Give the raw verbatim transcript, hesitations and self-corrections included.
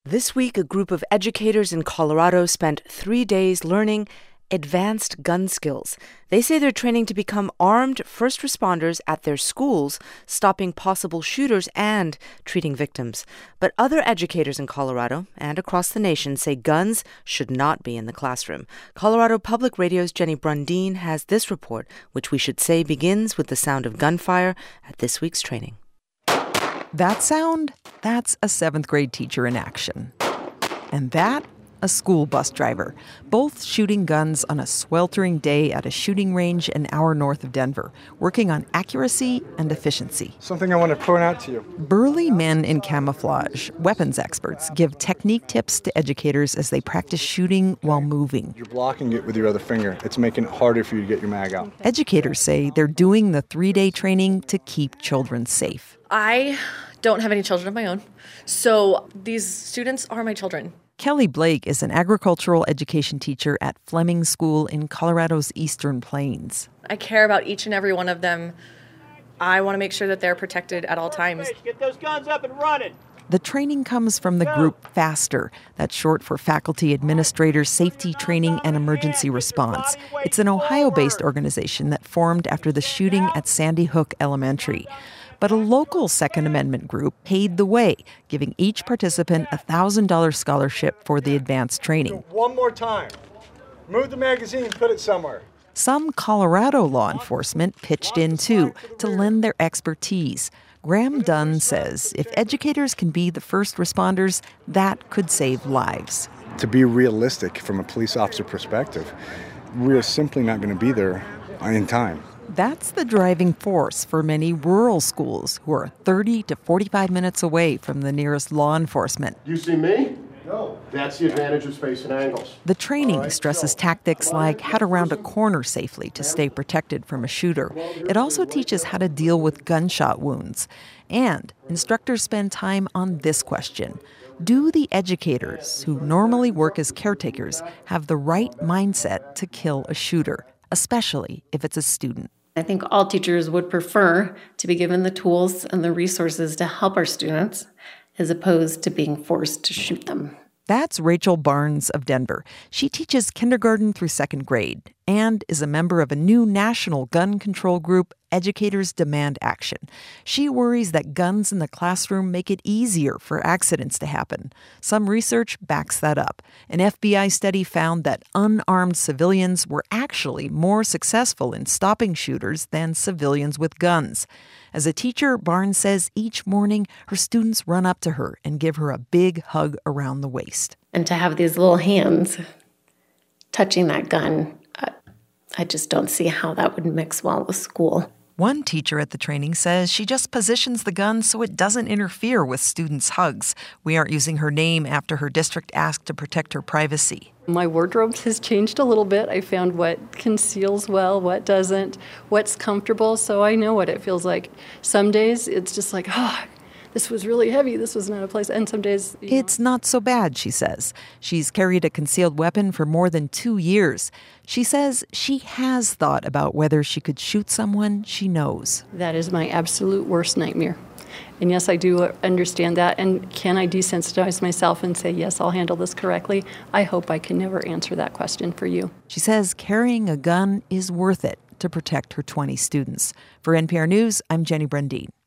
This week, a group of educators in Colorado spent three days learning advanced gun skills. They say they're training to become armed first responders at their schools, stopping possible shooters and treating victims. But other educators in Colorado and across the nation say guns should not be in the classroom. Colorado Public Radio's Jenny Brundin has this report, which we should say begins with the sound of gunfire at this week's training. That sound, that's a seventh grade teacher in action. And that, a school bus driver, both shooting guns on a sweltering day at a shooting range an hour north of Denver, working on accuracy and efficiency. Something I want to point out to you. Burly men in camouflage, weapons experts, give technique tips to educators as they practice shooting while moving. You're blocking it with your other finger. It's making it harder for you to get your mag out. Educators say they're doing the three-day training to keep children safe. I don't have any children of my own, so these students are my children. Kelly Blake is an agricultural education teacher at Fleming School in Colorado's Eastern Plains. I care about each and every one of them. I want to make sure that they're protected at all times. Get those guns up and running. The training comes from the group FASTER. That's short for Faculty Administrators Safety Training and Emergency Response. It's an Ohio-based organization that formed after the shooting at Sandy Hook Elementary. But a local Second Amendment group paid the way, giving each participant a one thousand dollars scholarship for the advanced training. One more time. Move the magazine, put it somewhere. Some Colorado law enforcement pitched in, too, to lend their expertise. Graham Dunn says if educators can be the first responders, that could save lives. To be realistic from a police officer perspective, we're simply not going to be there in time. That's the driving force for many rural schools who are thirty to forty-five minutes away from the nearest law enforcement. You see me? No. That's the advantage of space and angles. The training stresses tactics like how to round a corner safely to stay protected from a shooter. It also teaches how to deal with gunshot wounds. And instructors spend time on this question. Do the educators, who normally work as caretakers, have the right mindset to kill a shooter, especially if it's a student? I think all teachers would prefer to be given the tools and the resources to help our students as opposed to being forced to shoot them. That's Rachel Barnes of Denver. She teaches kindergarten through second grade and is a member of a new national gun control group, Educators Demand Action. She worries that guns in the classroom make it easier for accidents to happen. Some research backs that up. An F B I study found that unarmed civilians were actually more successful in stopping shooters than civilians with guns. As a teacher, Barnes says each morning her students run up to her and give her a big hug around the waist. And to have these little hands touching that gun, I just don't see how that would mix well with school. One teacher at the training says she just positions the gun so it doesn't interfere with students' hugs. We aren't using her name after her district asked to protect her privacy. My wardrobe has changed a little bit. I found what conceals well, what doesn't, what's comfortable, so I know what it feels like. Some days it's just like, oh, this was really heavy, this was not a place. And some days... You know. It's not so bad, she says. She's carried a concealed weapon for more than two years. She says she has thought about whether she could shoot someone she knows. That is my absolute worst nightmare. And yes, I do understand that. And can I desensitize myself and say, yes, I'll handle this correctly? I hope I can never answer that question for you. She says carrying a gun is worth it to protect her twenty students. For N P R News, I'm Jenny Brundin.